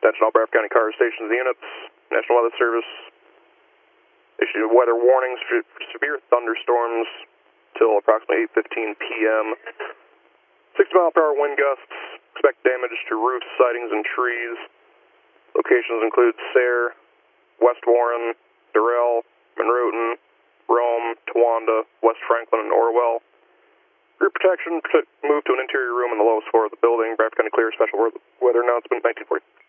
Attention all Bradford County car stations and units. National Weather Service issued weather warnings for severe thunderstorms till approximately 8:15 p.m. 60-mile-per-hour wind gusts. Expect damage to roofs, sidings, and trees. Locations include Sayre, West Warren, Durrell, Monroton, Rome, Towanda, West Franklin, and Orwell. Group protection, move to an interior room on the lowest floor of the building. Bradford County Clear, special weather announcement, 1940.